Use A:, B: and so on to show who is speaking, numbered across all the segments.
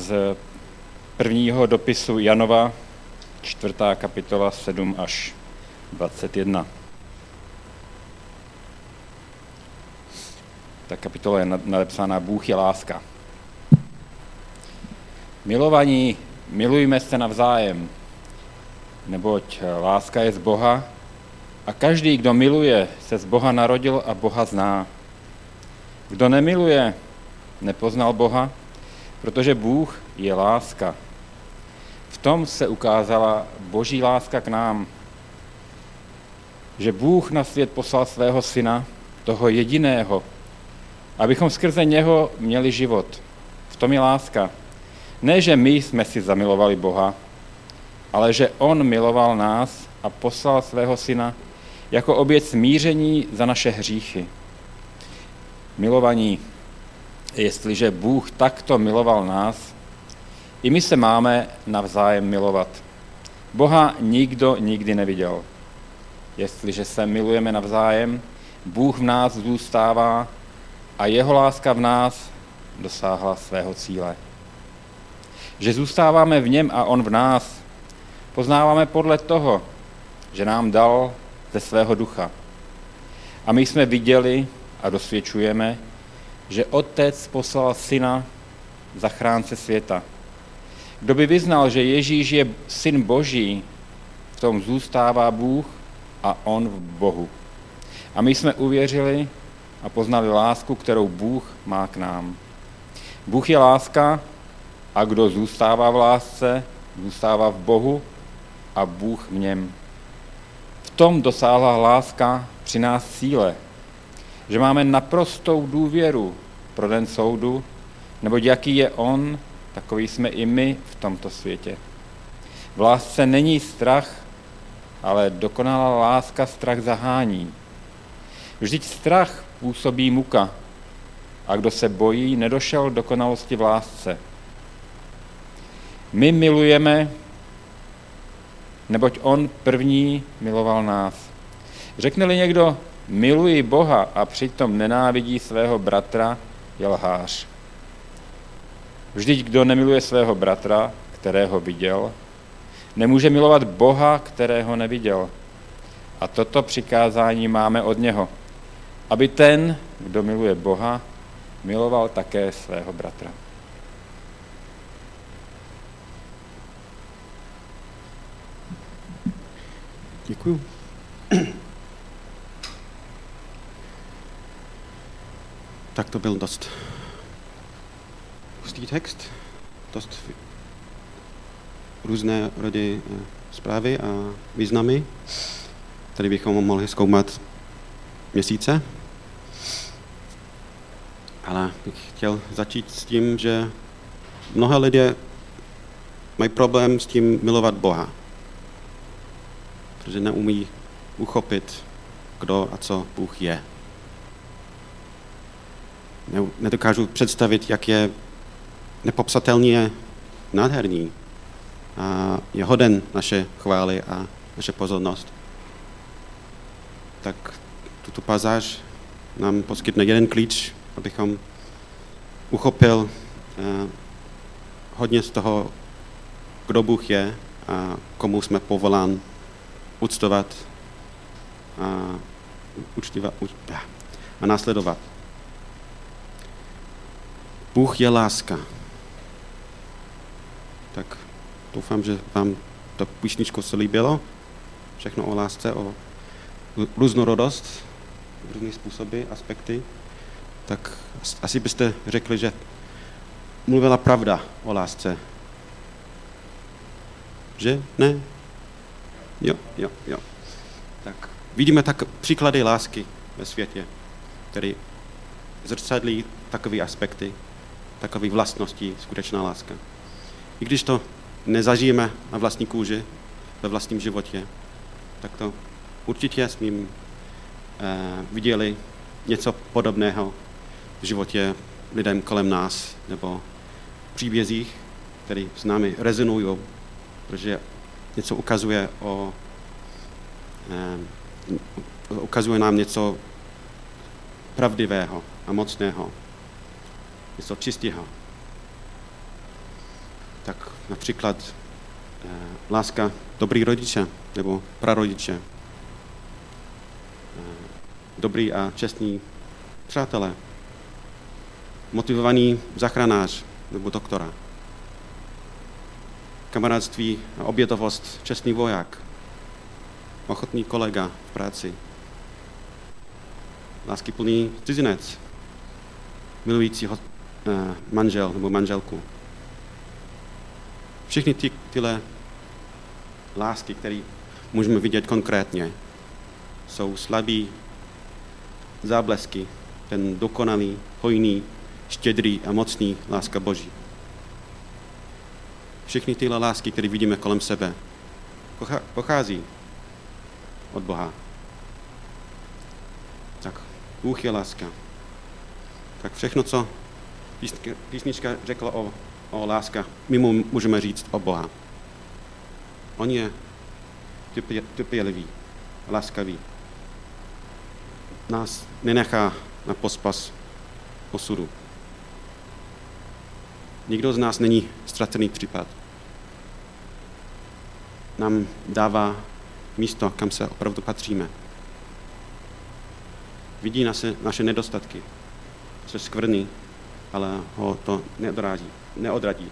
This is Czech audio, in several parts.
A: z prvního dopisu Janova, 4. kapitola 7 až 21. Ta kapitola je nadepsána Bůh je láska. Milovaní, milujme se navzájem, neboť láska je z Boha a každý, kdo miluje, se z Boha narodil a Boha zná. Kdo nemiluje, nepoznal Boha, protože Bůh je láska. V tom se ukázala Boží láska k nám, že Bůh na svět poslal svého syna, toho jediného, abychom skrze něho měli život. V tom je láska. Ne, že my jsme si zamilovali Boha, ale že on miloval nás a poslal svého syna jako oběť smíření za naše hříchy. Milovaní, jestliže Bůh takto miloval nás, i my se máme navzájem milovat. Boha nikdo nikdy neviděl. Jestliže se milujeme navzájem, Bůh v nás zůstává a jeho láska v nás dosáhla svého cíle. Že zůstáváme v něm a on v nás, poznáváme podle toho, že nám dal ze svého ducha. A my jsme viděli a dosvědčujeme, že Otec poslal syna, zachránce světa. Kdo by vyznal, že Ježíš je syn Boží, v tom zůstává Bůh a on v Bohu. A my jsme uvěřili a poznali lásku, kterou Bůh má k nám. Bůh je láska a kdo zůstává v lásce, zůstává v Bohu a Bůh v něm. V tom dosáhla láska při nás síle, že máme naprostou důvěru pro den soudu, neboť jaký je on, takový jsme i my v tomto světě. V lásce není strach, ale dokonalá láska strach zahání. Vždyť strach působí muka a kdo se bojí, nedošel dokonalosti v lásce. My milujeme, neboť on první miloval nás. Řekne-li někdo, miluji Boha a přitom nenávidí svého bratra, je lhář. Vždyť kdo nemiluje svého bratra, kterého viděl, nemůže milovat Boha, kterého neviděl. A toto přikázání máme od něho, aby ten, kdo miluje Boha, miloval také svého bratra.
B: Děkuju. Tak to byl dost hustý text, dost různé rody zprávy a významy. Tady bychom mohli zkoumat měsíce. Ale bych chtěl začít s tím, že mnoha lidé mají problém s tím milovat Boha. Protože neumí uchopit, kdo a co Bůh je. Nedokážu představit, jak je nepopsatelně nádherný a je hoden naše chvály a naše pozornost. Tak tuto pasáž nám poskytne jeden klíč, abychom uchopil hodně z toho, kdo Bůh je a komu jsme povolán úctovat a následovat. Bůh je láska. Tak doufám, že vám to písničko se líbilo. Všechno o lásce, o různorodost, různé způsoby, aspekty. Tak asi byste řekli, že mluvila pravda o lásce. Že? Ne? Jo. Tak vidíme tak příklady lásky ve světě, které zrcadlí takové aspekty, takové vlastnosti, skutečná láska. I když to nezažijeme na vlastní kůži, ve vlastním životě, tak to určitě jsme viděli něco podobného v životě lidem kolem nás, nebo v příbězích, které s námi rezonují, protože něco ukazuje nám něco pravdivého a mocného, něco čistého. Tak například láska dobrý rodiče nebo prarodiče, dobrý a čestný přátelé, motivovaný záchranář nebo doktora, kamarádství a obětovost, čestný voják, ochotný kolega v práci, láskyplný cizinec, milující manžel nebo manželku. Všechny tyhle lásky, které můžeme vidět konkrétně, jsou slabý záblesky, ten dokonalý, hojný, štědrý a mocný láska Boží. Všechny tyhle lásky, které vidíme kolem sebe, pochází od Boha. Tak Bůh je láska. Tak všechno, co písnička řekla o láska, my mu můžeme říct o Boha. On je trpělivý, láskavý. Nás nenechá na pospas osudu. Nikdo z nás není ztracený případ. Nám dává místo, kam se opravdu patříme. Vidí naše nedostatky, se skvrny, ale ho to neodradí.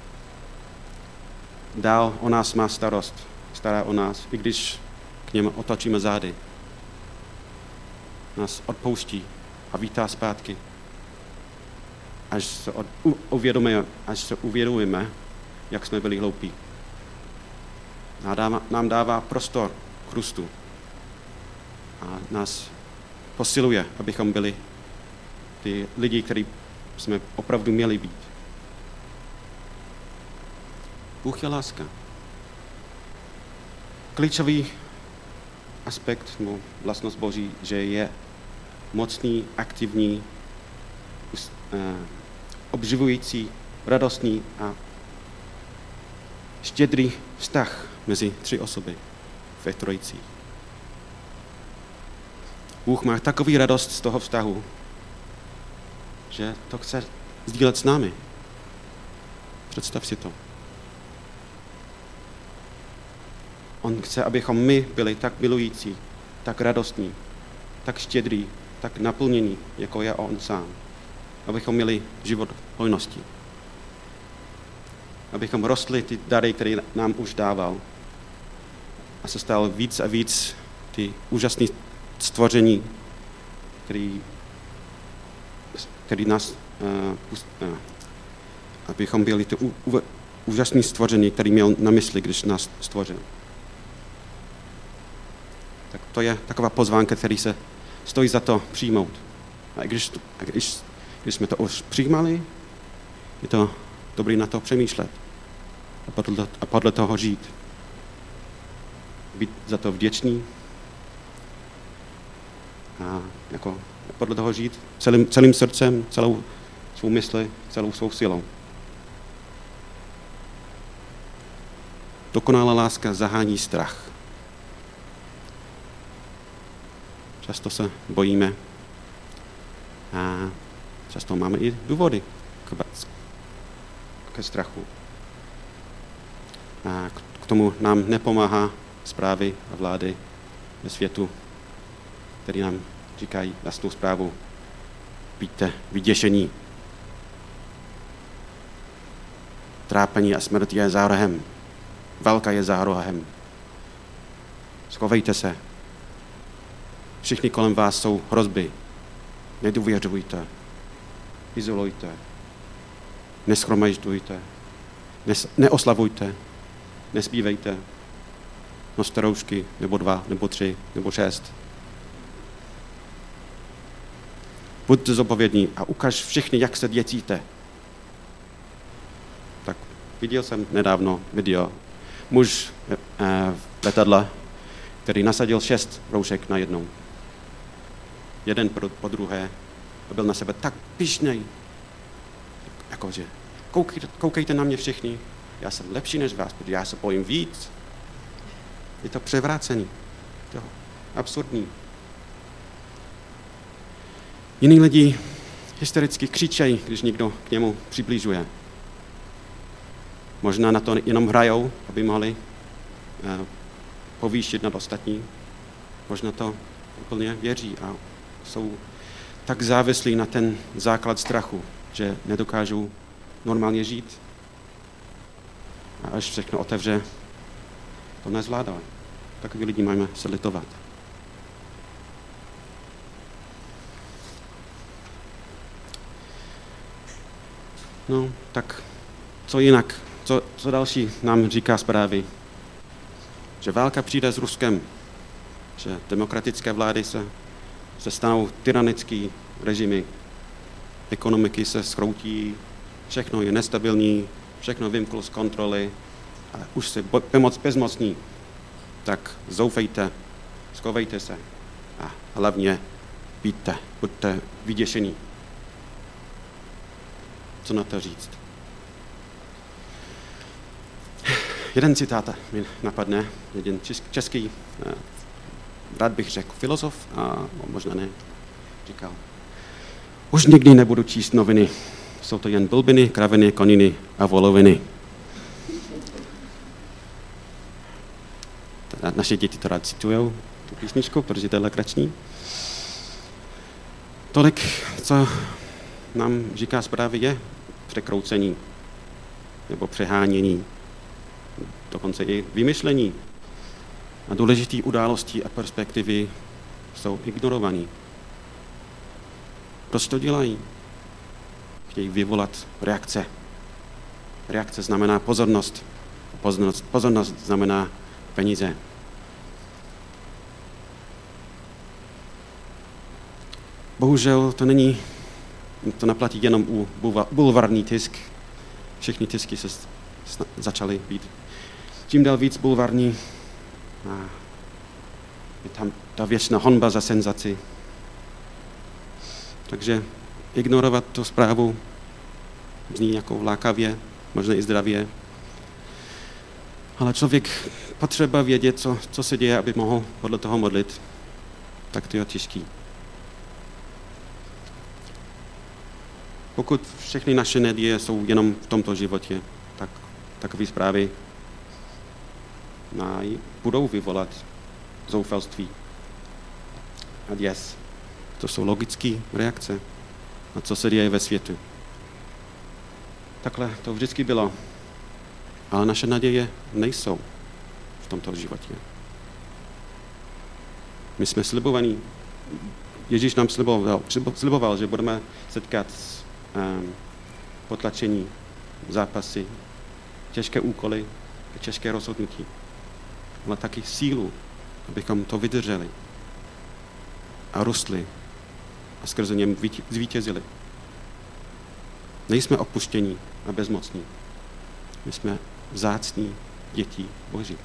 B: Dál o nás má starost, stará o nás, i když k němu otočíme zády. Nás odpouští a vítá zpátky, až se uvědomujeme, jak jsme byli hloupí. Nám dává prostor k růstu a nás posiluje, abychom byli ty lidi, který jsme opravdu měli být. Bůh je láska. Klíčový aspekt nebo vlastnost Boží, že je mocný, aktivní, obživující, radostný a štědrý vztah mezi tři osoby ve trojici. Bůh má takový radost z toho vztahu, že to chce sdílet s námi. Představ si to. On chce, abychom my byli tak milující, tak radostní, tak štědrý, tak naplnění, jako je on sám. Abychom měli život hojnosti. Abychom rostli ty dary, které nám už dával. A se stal víc a víc ty úžasné stvoření, který nás abychom byli ty úžasné stvoření, který měl na mysli, když nás stvořil. Tak to je taková pozvánka, který se stojí za to přijmout. A když jsme to už přijímali, je to dobré na to přemýšlet a podle toho žít. Být za to vděčný a jako podle toho žít celým srdcem, celou svou mysli, celou svou silou. Dokonalá láska zahání strach. Často se bojíme a často máme i důvody ke strachu. A k tomu nám nepomáhá zprávy a vlády ve světu, který nám říkají jasnou zprávu. Buďte vyděšení. Trápení a smrt je za rohem. Válka je za rohem. Schovejte se. Všichni kolem vás jsou hrozby. Nedůvěřujte. Izolujte. Neschromažďujte. Neoslavujte. Nespívejte. Noste roušky, nebo 2, nebo 3, nebo 6. Buďte zodpovědní a ukaž všichni, jak se děcíte. Tak viděl jsem nedávno video. Muž v letadle, který nasadil 6 roušek najednou. Jeden po druhé. A byl na sebe tak pyšnej. Jakože, koukejte na mě všichni. Já jsem lepší než vás, protože já se bojím víc. Je to převrácený. To absurdní. Jiní lidi hystericky křičejí, když někdo k němu přiblížuje. Možná na to jenom hrajou, aby mohli povýšit nad ostatní. Možná to úplně věří a jsou tak závislí na ten základ strachu, že nedokážou normálně žít. A až všechno otevře, to nezvládá. Takový lidi máme se litovat. No, tak co jinak? Co další nám říká zprávy? Že válka přijde s Ruskem, že demokratické vlády se stanou tyranický režimy, ekonomiky se schroutí, všechno je nestabilní, všechno vymklo z kontroly a už se bezmocní. Tak zoufejte, schovejte se a hlavně buďte vyděšení. Co na to říct? Jeden citát mi napadne, jeden český, rád bych řekl filozof, a možná ne, říkal: už nikdy nebudu číst noviny, jsou to jen blbiny, kraviny, koniny a voloviny. Naše děti to rád citujou, tu písničku, protože to je legrační. Tolik, co nám říká zprávy, je překroucení nebo přehánění, dokonce i vymyšlení. A důležité události a perspektivy jsou ignorovaný. Proč to dělají? Chtějí vyvolat reakce. Reakce znamená pozornost. Pozornost znamená peníze. Bohužel to neplatí jenom u bulvární tisk. Všechny tisky se začaly být čím dál víc bulvární. A je tam ta věčná honba za senzaci. Takže ignorovat tu zprávu zní jako lákavě, možná i zdravě. Ale člověk potřeba vědět, co se děje, aby mohl podle toho modlit. Tak to je těžký. Pokud všechny naše naděje jsou jenom v tomto životě, tak takové zprávy budou vyvolat zoufalství a děs. To jsou logické reakce na co se děje ve světu. Takhle to vždycky bylo. Ale naše naděje nejsou v tomto životě. My jsme slibovaní. Ježíš nám sliboval, že budeme setkat potlačení, zápasy, těžké úkoly a těžké rozhodnutí. Ale taky sílu, abychom to vydrželi a rostli a skrze něm zvítězili. Nejsme opuštění a bezmocní. My jsme vzácní děti Boží.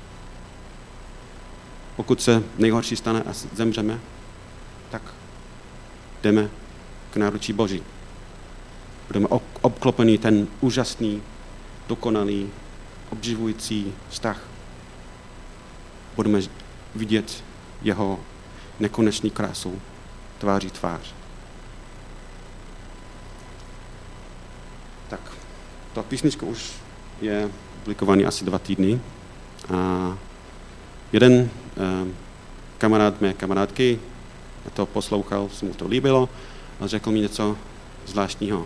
B: Pokud se nejhorší stane a zemřeme, tak jdeme k náručí Boží. Budeme obklopeni ten úžasný, dokonalý, obživující vztah. Budeme vidět jeho nekonečný krásu tváří tvář. Tak, ta písnička už je publikovaný asi 2 týdny. A jeden kamarád mé kamarádky to poslouchal, se mu to líbilo a řekl mi něco zvláštního.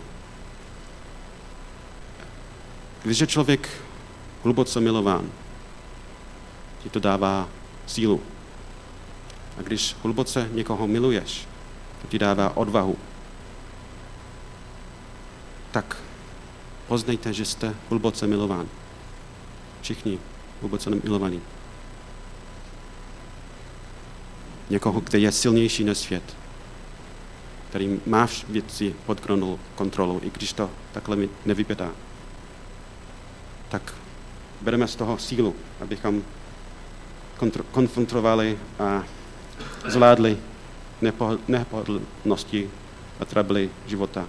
B: Když je člověk hluboce milován, ti to dává sílu. A když hluboce někoho miluješ, to ti dává odvahu. Tak poznejte, že jste hluboce milován. Všichni hluboce milovaní. Někoho, který je silnější než svět, který má věci pod kontrolou, i když to takhle nevypadá. Tak bereme z toho sílu, abychom konfrontovali a zvládli nepohodlnosti a trouble života.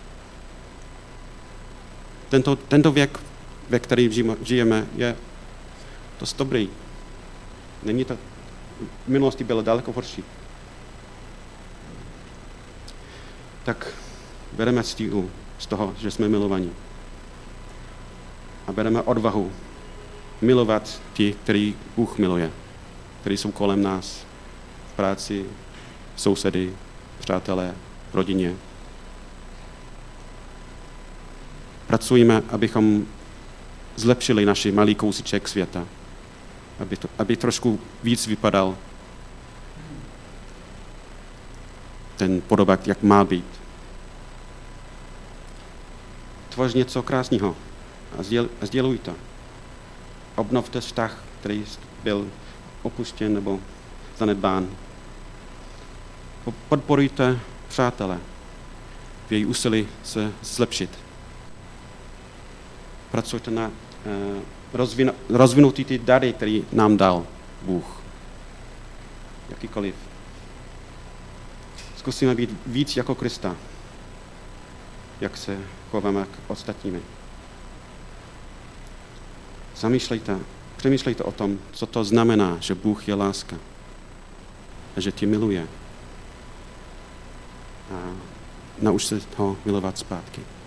B: Tento věk, ve kterém žijeme, je dost dobrý. Není to, v minulosti bylo daleko horší. Tak bereme sílu z toho, že jsme milovaní. a bereme odvahu milovat ty, který Bůh miluje, kteří jsou kolem nás, v práci, sousedy, přátelé, rodině. Pracujeme, abychom zlepšili naši malý kousíček světa, aby trošku víc vypadal ten podobák, jak má být. Tvoř něco krásného a sděluj to. Obnovte vztah, který byl opuštěn nebo zanedbán. Podporujte přátele v jejich úsilí se zlepšit. Pracujte na rozvinutí ty dary, který nám dal Bůh. Jakýkoliv. Zkusíme být víc jako Krista, jak se chováme k ostatními. Přemýšlejte o tom, co to znamená, že Bůh je láska a že tě miluje. A nauč se ho milovat zpátky.